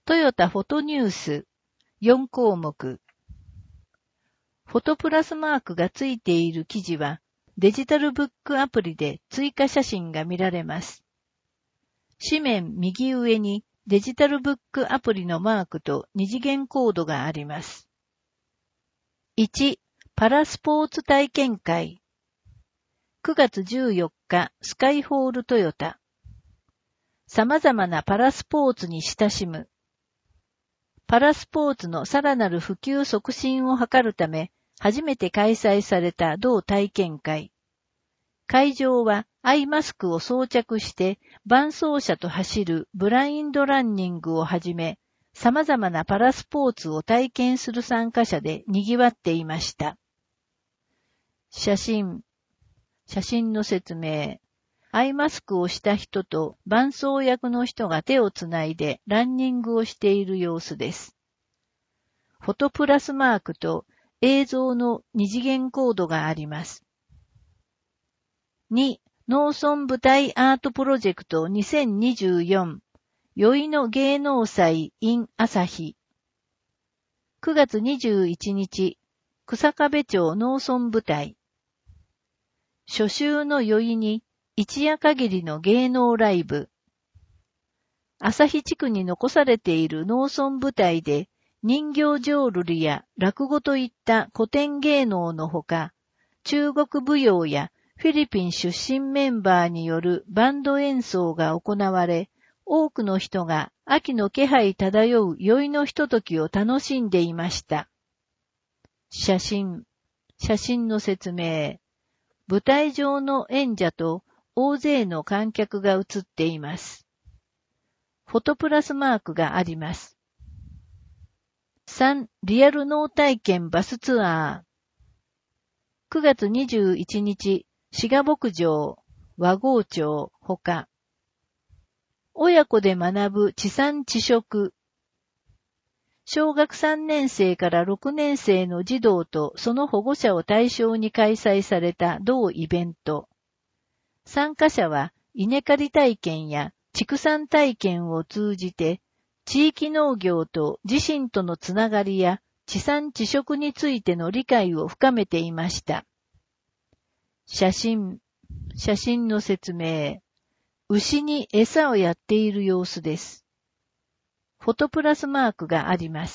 トヨタフォトニュース4項目。フォトプラスマークがついている記事はデジタルブックアプリで追加写真が見られます。紙面右上にデジタルブックアプリのマークと二次元コードがあります。1、パラスポーツ体験会。9月14日、スカイホールトヨタ。様々なパラスポーツに親しむ。パラスポーツのさらなる普及促進を図るため、初めて開催された同体験会。会場はアイマスクを装着して伴走者と走るブラインドランニングをはじめ、様々なパラスポーツを体験する参加者で賑わっていました。写真の説明。アイマスクをした人と伴走役の人が手をつないでランニングをしている様子です。フォトプラスマークと映像の二次元コードがあります。2、農村舞台アートプロジェクト2024宵の芸能祭 in 朝日。9月21日、草壁町農村舞台。初秋の宵に一夜限りの芸能ライブ。朝日地区に残されている農村舞台で人形浄瑠璃や落語といった古典芸能のほか、中国舞踊やフィリピン出身メンバーによるバンド演奏が行われ、多くの人が秋の気配漂う宵のひとときを楽しんでいました。写真の説明。舞台上の演者と大勢の観客が映っています。フォトプラスマークがあります。3、リアル脳体験バスツアー。9月21日、滋賀牧場、和合町、ほか。親子で学ぶ地産地食。小学3年生から6年生の児童とその保護者を対象に開催された同イベント。参加者は稲刈り体験や畜産体験を通じて、地域農業と自身とのつながりや地産地食についての理解を深めていました。写真の説明。牛に餌をやっている様子です。フォトプラスマークがあります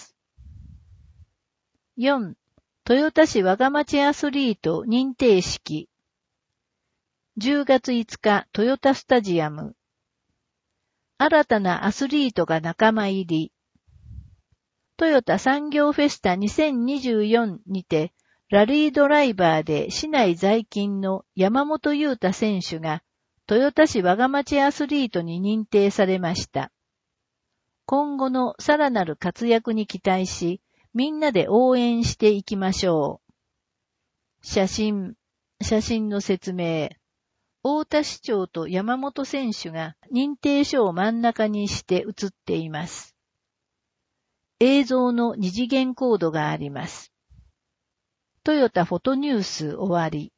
。4、豊田市我が町アスリート認定式。10月5日、豊田スタジアム。新たなアスリートが仲間入り。トヨタ産業フェスタ2024にて、ラリードライバーで市内在勤の山本優太選手が、豊田市我が町アスリートに認定されました。今後のさらなる活躍に期待し、みんなで応援していきましょう。写真の説明。太田市長と山本選手が認定書を真ん中にして写っています。映像の二次元コードがあります。トヨタフォトニュース終わり。